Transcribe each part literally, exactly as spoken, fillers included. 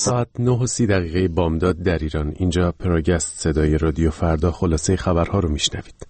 ساعت نه و سی دقیقه بامداد در ایران. اینجا پراگست، صدای رادیو فردا. خلاصه خبرها رو میشنوید.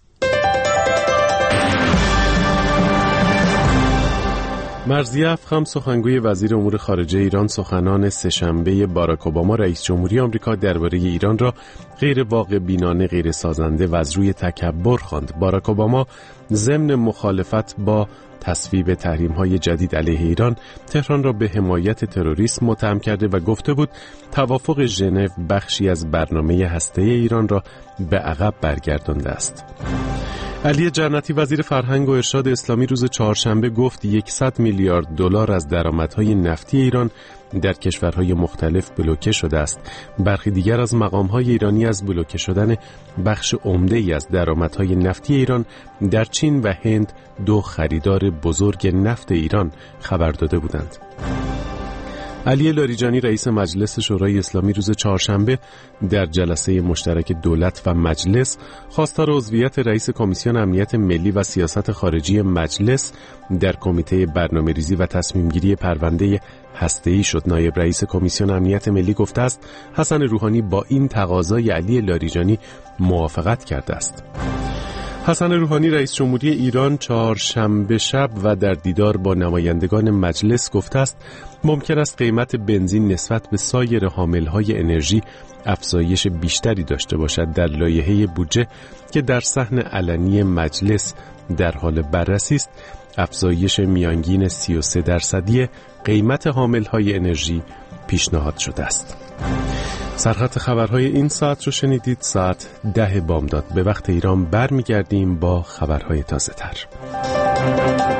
مرضیه افخم، سخنگوی وزیر امور خارجه ایران، سخنان سه‌شنبه باراک اوباما رئیس جمهوری آمریکا درباره ایران را غیر واقع بینانه، غیر سازنده و از روی تکبر خواند. باراک اوباما ضمن مخالفت با تصویب تحریم‌های جدید علیه ایران، تهران را به حمایت تروریسم متهم کرده و گفته بود توافق ژنو بخشی از برنامه هسته‌ای ایران را به عقب برگردانده است. علی جنتی، وزیر فرهنگ و ارشاد اسلامی، روز چهارشنبه گفت صد میلیارد دلار از درآمدهای نفتی ایران در کشورهای مختلف بلوکه شده است. برخی دیگر از مقامهای ایرانی از بلوکه شدن بخش عمده‌ای از درآمدهای نفتی ایران در چین و هند، دو خریدار بزرگ نفت ایران، خبر داده بودند. علی لاریجانی، رئیس مجلس شورای اسلامی، روز چهارشنبه در جلسه مشترک دولت و مجلس خواستار عضویت رئیس کمیسیون امنیت ملی و سیاست خارجی مجلس در کمیته برنامه‌ریزی و تصمیم‌گیری پرونده هسته‌ای شد. نایب رئیس کمیسیون امنیت ملی گفته است حسن روحانی با این تقاضای علی لاریجانی موافقت کرده است. حسن روحانی رئیس جمهوری ایران چهارشنبه شب و در دیدار با نمایندگان مجلس گفته است ممکن است قیمت بنزین نسبت به سایر حاملهای انرژی افزایش بیشتری داشته باشد. در لایحه بودجه که در صحن علنی مجلس در حال بررسی است، افزایش میانگین سی و سه درصدی قیمت حاملهای انرژی پیشنهاد شده است. سرخط خبرهای این ساعت رو شنیدید. ساعت ده بامداد به وقت ایران برمیگردیم با خبرهای تازه تر.